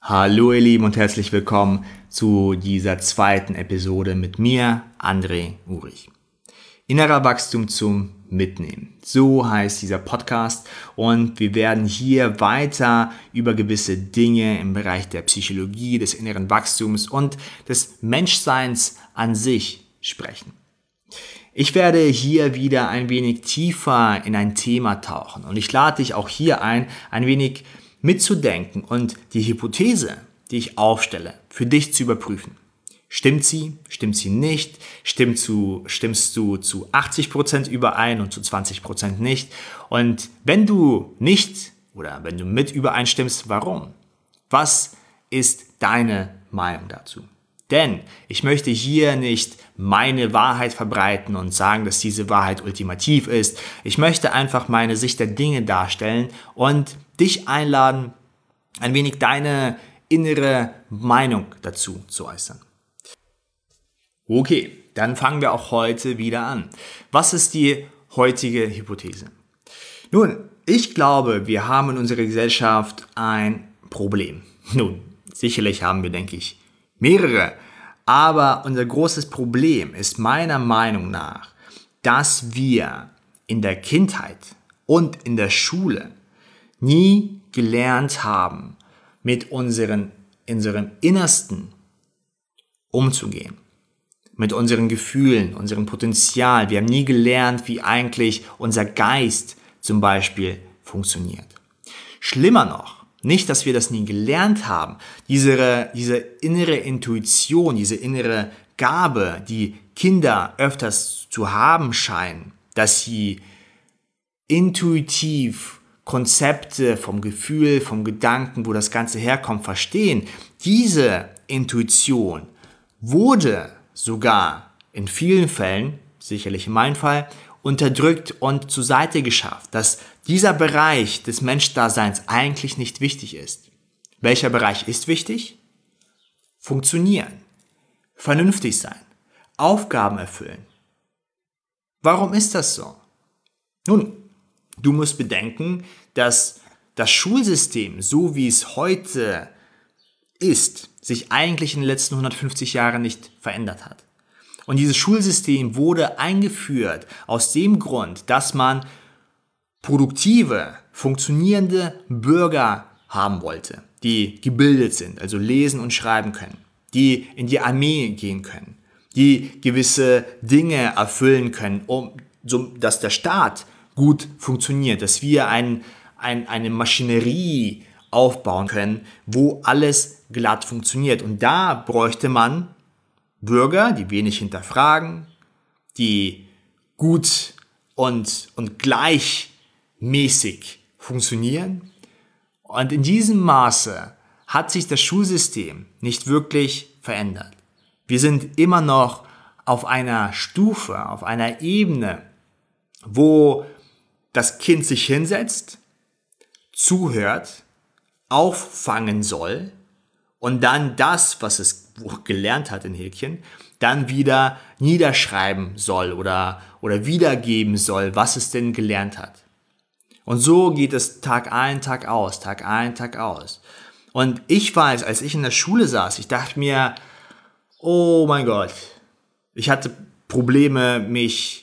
Hallo ihr Lieben und herzlich willkommen zu dieser zweiten Episode mit mir, André Urich. Innerer Wachstum zum Mitnehmen. So heißt dieser Podcast und wir werden hier weiter über gewisse Dinge im Bereich der Psychologie, des inneren Wachstums und des Menschseins an sich sprechen. Ich werde hier wieder ein wenig tiefer in ein Thema tauchen und ich lade dich auch hier ein wenig mitzudenken und die Hypothese, die ich aufstelle, für dich zu überprüfen. Stimmt sie nicht? Stimmst du zu 80% überein und zu 20% nicht? Und wenn du nicht oder wenn du mit übereinstimmst, warum? Was ist deine Meinung dazu? Denn ich möchte hier nicht meine Wahrheit verbreiten und sagen, dass diese Wahrheit ultimativ ist. Ich möchte einfach meine Sicht der Dinge darstellen und dich einladen, ein wenig deine innere Meinung dazu zu äußern. Okay, dann fangen wir auch heute wieder an. Was ist die heutige Hypothese? Nun, ich glaube, wir haben in unserer Gesellschaft ein Problem. Nun, sicherlich haben wir, denke ich, mehrere. Aber unser großes Problem ist meiner Meinung nach, dass wir in der Kindheit und in der Schule nie gelernt haben, mit unserem Innersten umzugehen. Mit unseren Gefühlen, unserem Potenzial. Wir haben nie gelernt, wie eigentlich unser Geist zum Beispiel funktioniert. Schlimmer noch, nicht, dass wir das nie gelernt haben, diese innere Intuition, diese innere Gabe, die Kinder öfters zu haben scheinen, dass sie intuitiv Konzepte vom Gefühl, vom Gedanken, wo das Ganze herkommt, verstehen. Diese Intuition wurde sogar in vielen Fällen, sicherlich in meinem Fall, unterdrückt und zur Seite geschafft, dass dieser Bereich des Menschdaseins eigentlich nicht wichtig ist. Welcher Bereich ist wichtig? Funktionieren, vernünftig sein, Aufgaben erfüllen. Warum ist das so? Nun, du musst bedenken, dass das Schulsystem, so wie es heute ist, sich eigentlich in den letzten 150 Jahren nicht verändert hat. Und dieses Schulsystem wurde eingeführt aus dem Grund, dass man produktive, funktionierende Bürger haben wollte, die gebildet sind, also lesen und schreiben können, die in die Armee gehen können, die gewisse Dinge erfüllen können, dass der Staat gut funktioniert, dass wir eine Maschinerie aufbauen können, wo alles glatt funktioniert. Und da bräuchte man Bürger, die wenig hinterfragen, die gut und gleichmäßig funktionieren. Und in diesem Maße hat sich das Schulsystem nicht wirklich verändert. Wir sind immer noch auf einer Stufe, auf einer Ebene, wo das Kind sich hinsetzt, zuhört, auffangen soll und dann das, was es gelernt hat in Häkchen, dann wieder niederschreiben soll oder wiedergeben soll, was es denn gelernt hat. Und so geht es Tag ein, Tag aus, Tag ein, Tag aus. Und ich weiß, als ich in der Schule saß, ich dachte mir, oh mein Gott, ich hatte Probleme, mich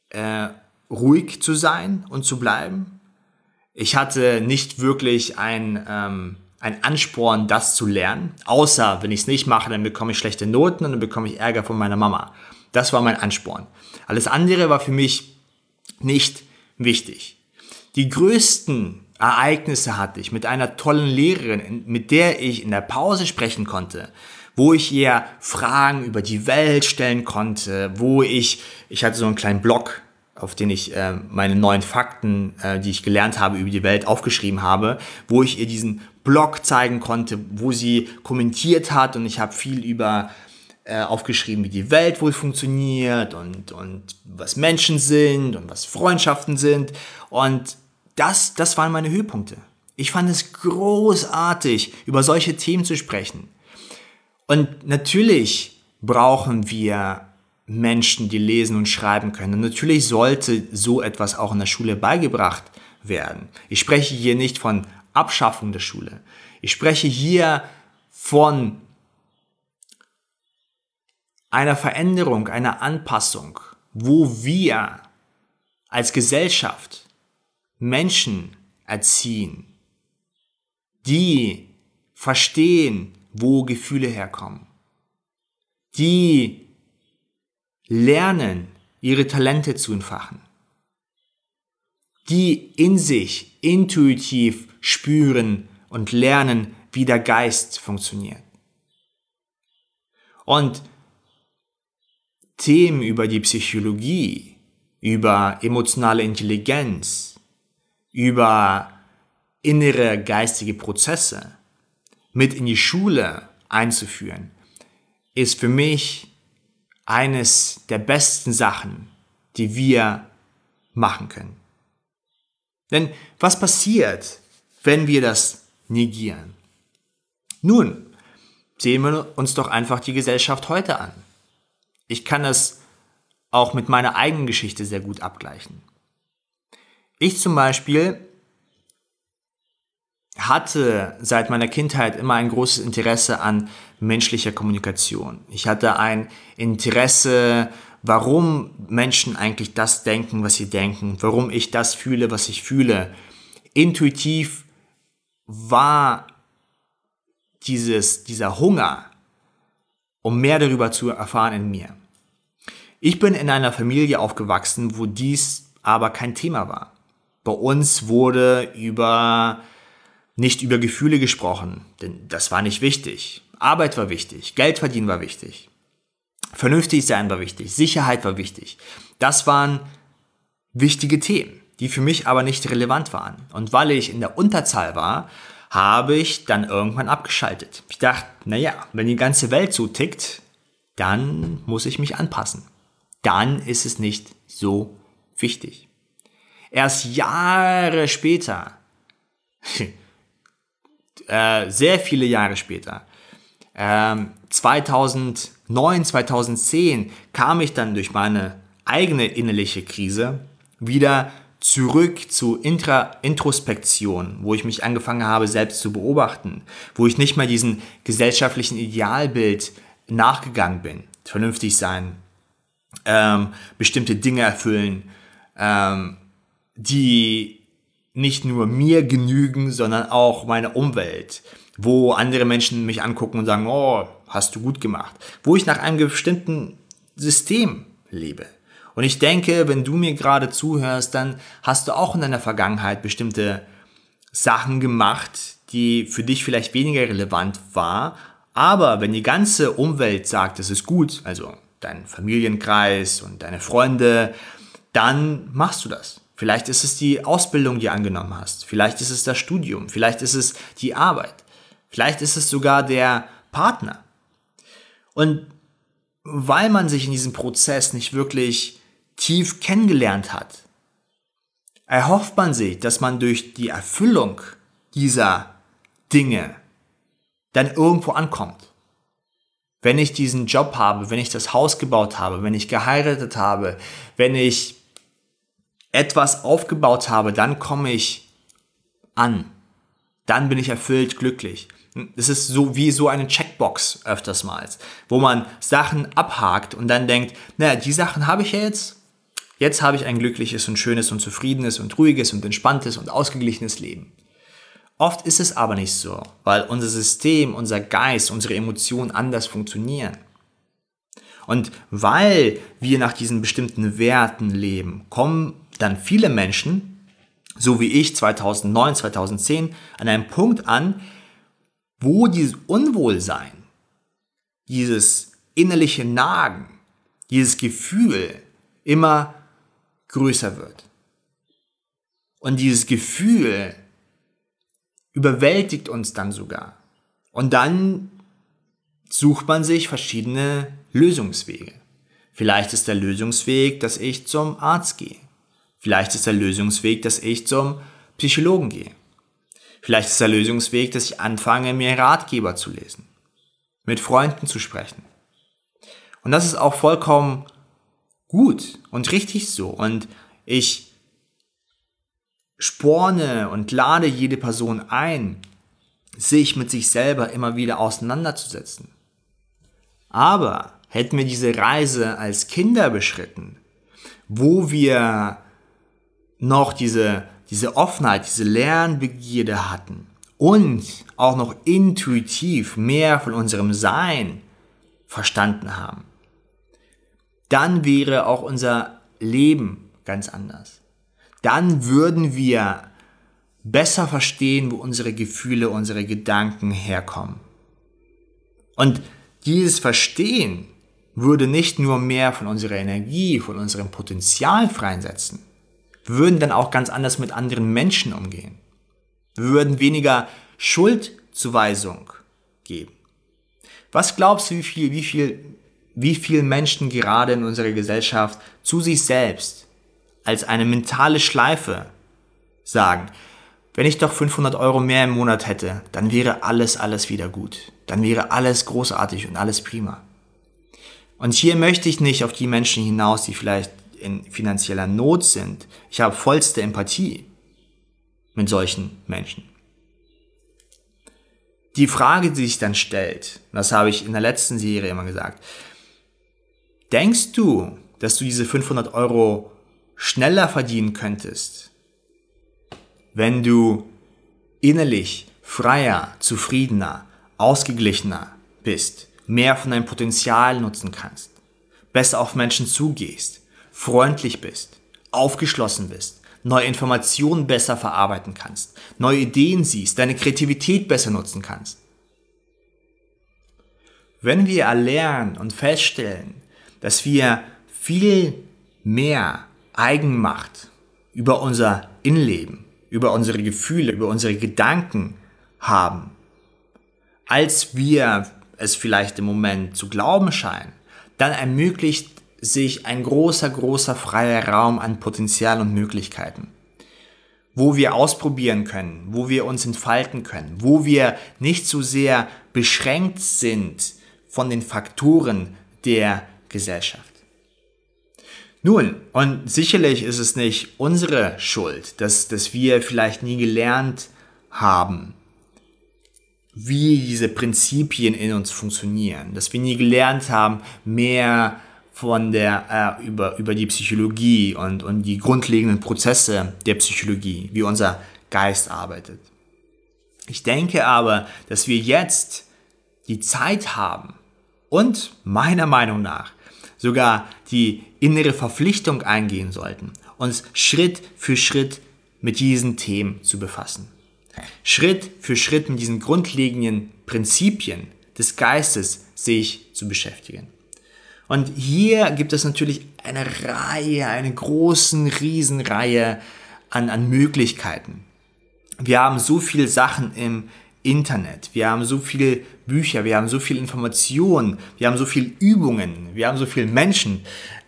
ruhig zu sein und zu bleiben. Ich hatte nicht wirklich ein Ansporn, das zu lernen. Außer, wenn ich es nicht mache, dann bekomme ich schlechte Noten und dann bekomme ich Ärger von meiner Mama. Das war mein Ansporn. Alles andere war für mich nicht wichtig. Die größten Ereignisse hatte ich mit einer tollen Lehrerin, mit der ich in der Pause sprechen konnte, wo ich ihr Fragen über die Welt stellen konnte, ich hatte so einen kleinen Blog, auf den ich meine 9 Fakten, die ich gelernt habe über die Welt, aufgeschrieben habe, wo ich ihr diesen Blog zeigen konnte, wo sie kommentiert hat und ich habe viel über aufgeschrieben, wie die Welt wohl funktioniert und was Menschen sind und was Freundschaften sind und das waren meine Höhepunkte. Ich fand es großartig, über solche Themen zu sprechen. Und natürlich brauchen wir Menschen, die lesen und schreiben können. Und natürlich sollte so etwas auch in der Schule beigebracht werden. Ich spreche hier nicht von Abschaffung der Schule. Ich spreche hier von einer Veränderung, einer Anpassung, wo wir als Gesellschaft Menschen erziehen, die verstehen, wo Gefühle herkommen, die lernen, ihre Talente zu entfachen, die in sich intuitiv spüren und lernen, wie der Geist funktioniert. Und Themen über die Psychologie, über emotionale Intelligenz, über innere geistige Prozesse mit in die Schule einzuführen, ist für mich eines der besten Sachen, die wir machen können. Denn was passiert, wenn wir das negieren? Nun, sehen wir uns doch einfach die Gesellschaft heute an. Ich kann es auch mit meiner eigenen Geschichte sehr gut abgleichen. Ich zum Beispiel hatte seit meiner Kindheit immer ein großes Interesse an menschlicher Kommunikation. Ich hatte ein Interesse, warum Menschen eigentlich das denken, was sie denken, warum ich das fühle, was ich fühle. Intuitiv war dieser Hunger, um mehr darüber zu erfahren, in mir. Ich bin in einer Familie aufgewachsen, wo dies aber kein Thema war. Bei uns wurde nicht über Gefühle gesprochen, denn das war nicht wichtig. Arbeit war wichtig, Geld verdienen war wichtig, vernünftig sein war wichtig, Sicherheit war wichtig. Das waren wichtige Themen, die für mich aber nicht relevant waren. Und weil ich in der Unterzahl war, habe ich dann irgendwann abgeschaltet. Ich dachte, wenn die ganze Welt so tickt, dann muss ich mich anpassen. Dann ist es nicht so wichtig. Erst Jahre später, sehr viele Jahre später, 2009, 2010 kam ich dann durch meine eigene innerliche Krise wieder zurück zu Introspektion, wo ich mich angefangen habe, selbst zu beobachten, wo ich nicht mehr diesem gesellschaftlichen Idealbild nachgegangen bin. Vernünftig sein, bestimmte Dinge erfüllen, die nicht nur mir genügen, sondern auch meiner Umwelt, wo andere Menschen mich angucken und sagen, oh, hast du gut gemacht, wo ich nach einem bestimmten System lebe. Und ich denke, wenn du mir gerade zuhörst, dann hast du auch in deiner Vergangenheit bestimmte Sachen gemacht, die für dich vielleicht weniger relevant war, aber wenn die ganze Umwelt sagt, es ist gut, also dein Familienkreis und deine Freunde, dann machst du das. Vielleicht ist es die Ausbildung, die du angenommen hast. Vielleicht ist es das Studium. Vielleicht ist es die Arbeit. Vielleicht ist es sogar der Partner. Und weil man sich in diesem Prozess nicht wirklich tief kennengelernt hat, erhofft man sich, dass man durch die Erfüllung dieser Dinge dann irgendwo ankommt. Wenn ich diesen Job habe, wenn ich das Haus gebaut habe, wenn ich geheiratet habe, wenn ich etwas aufgebaut habe, dann komme ich an. Dann bin ich erfüllt, glücklich. Es ist so wie so eine Checkbox öftersmals, wo man Sachen abhakt und dann denkt, die Sachen habe ich ja jetzt. Jetzt habe ich ein glückliches und schönes und zufriedenes und ruhiges und entspanntes und ausgeglichenes Leben. Oft ist es aber nicht so, weil unser System, unser Geist, unsere Emotionen anders funktionieren. Und weil wir nach diesen bestimmten Werten leben, kommen dann viele Menschen, so wie ich 2009, 2010, an einem Punkt an, wo dieses Unwohlsein, dieses innerliche Nagen, dieses Gefühl immer größer wird. Und dieses Gefühl überwältigt uns dann sogar. Und dann sucht man sich verschiedene Lösungswege. Vielleicht ist der Lösungsweg, dass ich zum Arzt gehe. Vielleicht ist der Lösungsweg, dass ich zum Psychologen gehe. Vielleicht ist der Lösungsweg, dass ich anfange, mir Ratgeber zu lesen, mit Freunden zu sprechen. Und das ist auch vollkommen gut und richtig so. Und ich sporne und lade jede Person ein, sich mit sich selber immer wieder auseinanderzusetzen. Aber hätten wir diese Reise als Kinder beschritten, wo wir noch diese Offenheit, diese Lernbegierde hatten und auch noch intuitiv mehr von unserem Sein verstanden haben, dann wäre auch unser Leben ganz anders. Dann würden wir besser verstehen, wo unsere Gefühle, unsere Gedanken herkommen. Und dieses Verstehen würde nicht nur mehr von unserer Energie, von unserem Potenzial freisetzen. Wir würden dann auch ganz anders mit anderen Menschen umgehen. Wir würden weniger Schuldzuweisung geben. Was glaubst du, wie viel Menschen gerade in unserer Gesellschaft zu sich selbst als eine mentale Schleife sagen, wenn ich doch 500 Euro mehr im Monat hätte, dann wäre alles wieder gut. Dann wäre alles großartig und alles prima. Und hier möchte ich nicht auf die Menschen hinaus, die vielleicht in finanzieller Not sind. Ich habe vollste Empathie mit solchen Menschen. Die Frage, die sich dann stellt, das habe ich in der letzten Serie immer gesagt, denkst du, dass du diese 500 Euro schneller verdienen könntest, wenn du innerlich freier, zufriedener, ausgeglichener bist, mehr von deinem Potenzial nutzen kannst, besser auf Menschen zugehst, freundlich bist, aufgeschlossen bist, neue Informationen besser verarbeiten kannst, neue Ideen siehst, deine Kreativität besser nutzen kannst? Wenn wir erlernen und feststellen, dass wir viel mehr Eigenmacht über unser Innenleben, über unsere Gefühle, über unsere Gedanken haben, als wir es vielleicht im Moment zu glauben scheinen, dann ermöglicht sich ein großer freier Raum an Potenzial und Möglichkeiten, wo wir ausprobieren können, wo wir uns entfalten können, wo wir nicht so sehr beschränkt sind von den Faktoren der Gesellschaft. Nun, und sicherlich ist es nicht unsere Schuld, dass wir vielleicht nie gelernt haben, wie diese Prinzipien in uns funktionieren, dass wir nie gelernt haben, mehr von über die Psychologie und die grundlegenden Prozesse der Psychologie, wie unser Geist arbeitet. Ich denke aber, dass wir jetzt die Zeit haben und meiner Meinung nach sogar die innere Verpflichtung eingehen sollten, uns Schritt für Schritt mit diesen Themen zu befassen. Schritt für Schritt mit diesen grundlegenden Prinzipien des Geistes sich zu beschäftigen. Und hier gibt es natürlich eine Riesenreihe an Möglichkeiten. Wir haben so viele Sachen im Internet, wir haben so viele Bücher, wir haben so viele Informationen, wir haben so viele Übungen, wir haben so viele Menschen,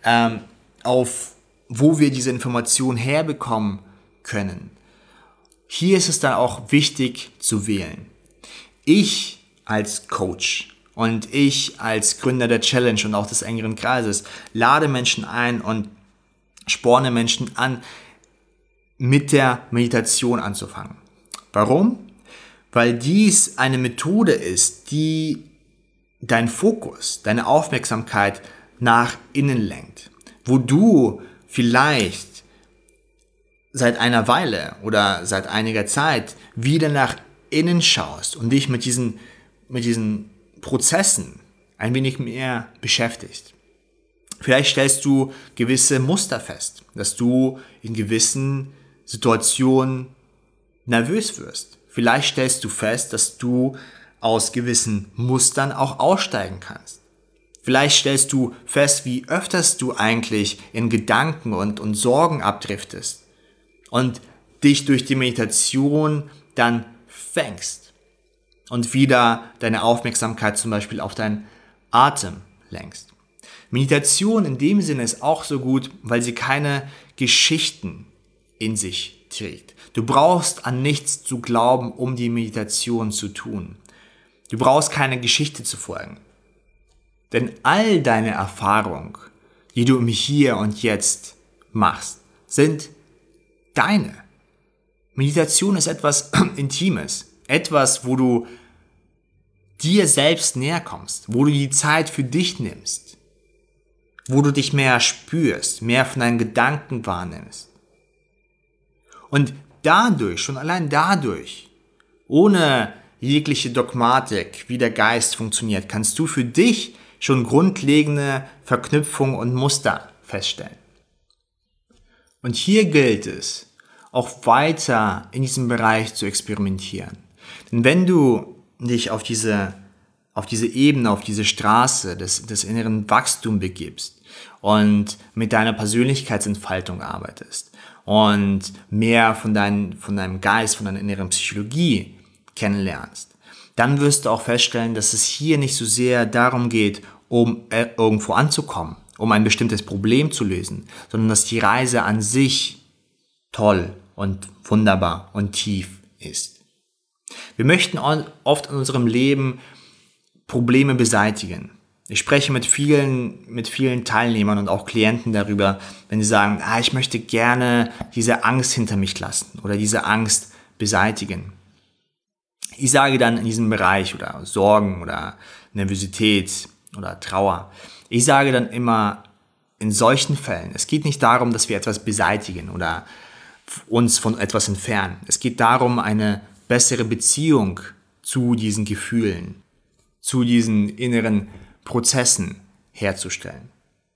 wo wir diese Informationen herbekommen können. Hier ist es dann auch wichtig zu wählen. Ich als Coach und ich als Gründer der Challenge und auch des engeren Kreises lade Menschen ein und sporne Menschen an, mit der Meditation anzufangen. Warum? Weil dies eine Methode ist, die deinen Fokus, deine Aufmerksamkeit nach innen lenkt, wo du vielleicht seit einer Weile oder seit einiger Zeit wieder nach innen schaust und dich mit diesen Prozessen ein wenig mehr beschäftigst. Vielleicht stellst du gewisse Muster fest, dass du in gewissen Situationen nervös wirst. Vielleicht stellst du fest, dass du aus gewissen Mustern auch aussteigen kannst. Vielleicht stellst du fest, wie öfters du eigentlich in Gedanken und Sorgen abdriftest und dich durch die Meditation dann fängst und wieder deine Aufmerksamkeit zum Beispiel auf deinen Atem lenkst. Meditation in dem Sinne ist auch so gut, weil sie keine Geschichten in sich trägt. Du brauchst an nichts zu glauben, um die Meditation zu tun. Du brauchst keine Geschichte zu folgen. Denn all deine Erfahrungen, die du im Hier und Jetzt machst, sind deine. Meditation ist etwas Intimes. Etwas, wo du dir selbst näher kommst, wo du die Zeit für dich nimmst, wo du dich mehr spürst, mehr von deinen Gedanken wahrnimmst. Und dadurch, schon allein dadurch, ohne jegliche Dogmatik, wie der Geist funktioniert, kannst du für dich schon grundlegende Verknüpfungen und Muster feststellen. Und hier gilt es, auch weiter in diesem Bereich zu experimentieren. Denn wenn du dich auf diese Ebene, auf diese Straße des inneren Wachstums begibst und mit deiner Persönlichkeitsentfaltung arbeitest und mehr von deinem Geist, von deiner inneren Psychologie kennenlernst, dann wirst du auch feststellen, dass es hier nicht so sehr darum geht, um irgendwo anzukommen, um ein bestimmtes Problem zu lösen, sondern dass die Reise an sich toll und wunderbar und tief ist. Wir möchten oft in unserem Leben Probleme beseitigen. Ich spreche mit vielen Teilnehmern und auch Klienten darüber, wenn sie sagen, ich möchte gerne diese Angst hinter mich lassen oder diese Angst beseitigen. Ich sage dann in diesem Bereich oder Sorgen oder Nervosität oder Trauer, ich sage dann immer in solchen Fällen, es geht nicht darum, dass wir etwas beseitigen oder uns von etwas entfernen. Es geht darum, eine bessere Beziehung zu diesen Gefühlen, zu diesen inneren Prozessen herzustellen.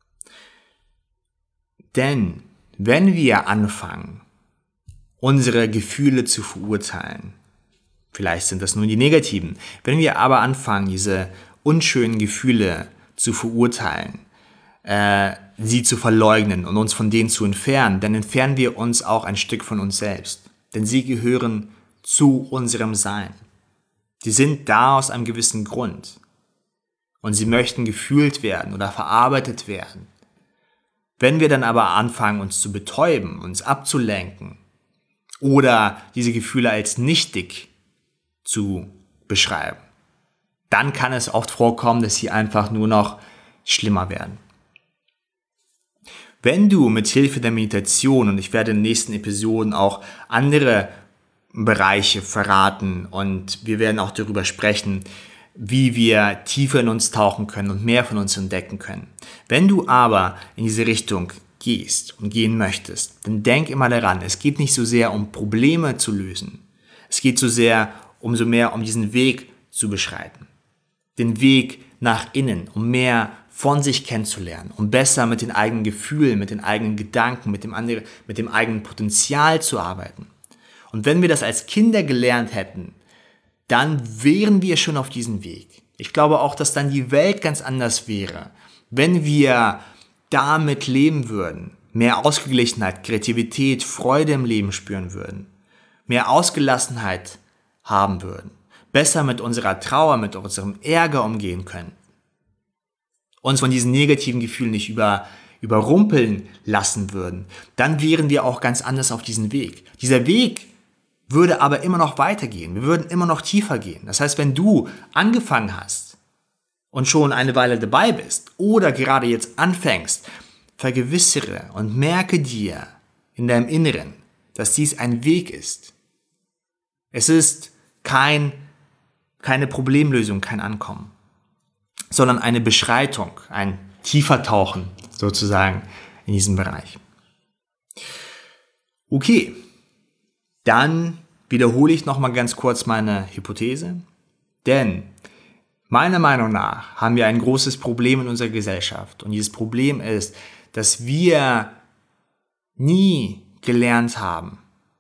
Denn wenn wir anfangen, unsere Gefühle zu verurteilen, vielleicht sind das nur die negativen, wenn wir aber anfangen, diese unschönen Gefühle zu verurteilen, sie zu verleugnen und uns von denen zu entfernen, dann entfernen wir uns auch ein Stück von uns selbst. Denn sie gehören zu unserem Sein. Die sind da aus einem gewissen Grund. Und sie möchten gefühlt werden oder verarbeitet werden. Wenn wir dann aber anfangen, uns zu betäuben, uns abzulenken oder diese Gefühle als nichtig zu beschreiben, dann kann es oft vorkommen, dass sie einfach nur noch schlimmer werden. Wenn du mit Hilfe der Meditation, und ich werde in den nächsten Episoden auch andere Bereiche verraten und wir werden auch darüber sprechen, wie wir tiefer in uns tauchen können und mehr von uns entdecken können. Wenn du aber in diese Richtung gehst und gehen möchtest, dann denk immer daran, es geht nicht so sehr um Probleme zu lösen. Es geht umso mehr um diesen Weg zu beschreiten. Den Weg nach innen, um mehr von sich kennenzulernen, um besser mit den eigenen Gefühlen, mit den eigenen Gedanken, mit dem eigenen Potenzial zu arbeiten. Und wenn wir das als Kinder gelernt hätten, dann wären wir schon auf diesem Weg. Ich glaube auch, dass dann die Welt ganz anders wäre, wenn wir damit leben würden, mehr Ausgeglichenheit, Kreativität, Freude im Leben spüren würden, mehr Ausgelassenheit haben würden, besser mit unserer Trauer, mit unserem Ärger umgehen können, uns von diesen negativen Gefühlen nicht überrumpeln lassen würden, dann wären wir auch ganz anders auf diesem Weg. Dieser Weg würde aber immer noch weitergehen. Wir würden immer noch tiefer gehen. Das heißt, wenn du angefangen hast und schon eine Weile dabei bist oder gerade jetzt anfängst, vergewissere und merke dir in deinem Inneren, dass dies ein Weg ist. Es ist keine Problemlösung, kein Ankommen, sondern eine Beschreitung, ein tiefer Tauchen sozusagen in diesem Bereich. Okay, dann wiederhole ich nochmal ganz kurz meine Hypothese, denn meiner Meinung nach haben wir ein großes Problem in unserer Gesellschaft und dieses Problem ist, dass wir nie gelernt haben,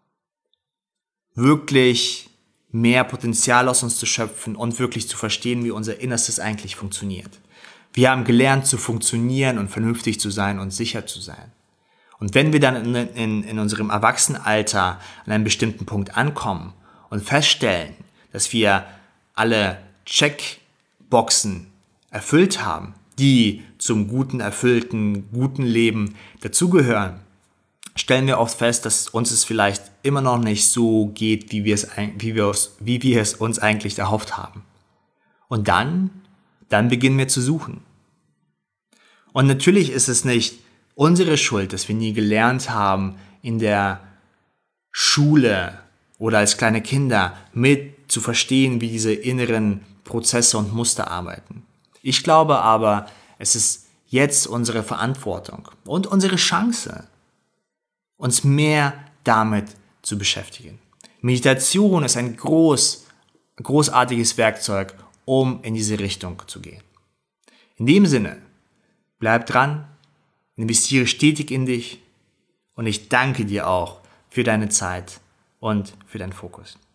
wirklich mehr Potenzial aus uns zu schöpfen und wirklich zu verstehen, wie unser Innerstes eigentlich funktioniert. Wir haben gelernt zu funktionieren und vernünftig zu sein und sicher zu sein. Und wenn wir dann in unserem Erwachsenenalter an einem bestimmten Punkt ankommen und feststellen, dass wir alle Checkboxen erfüllt haben, die zum guten, erfüllten, guten Leben dazugehören, stellen wir oft fest, dass uns es vielleicht immer noch nicht so geht, wie wir es uns eigentlich erhofft haben. Und dann beginnen wir zu suchen. Und natürlich ist es nicht unsere Schuld, dass wir nie gelernt haben, in der Schule oder als kleine Kinder mit zu verstehen, wie diese inneren Prozesse und Muster arbeiten. Ich glaube aber, es ist jetzt unsere Verantwortung und unsere Chance, uns mehr damit zu beschäftigen. Meditation ist ein großartiges Werkzeug, um in diese Richtung zu gehen. In dem Sinne, bleib dran, investiere stetig in dich und ich danke dir auch für deine Zeit und für deinen Fokus.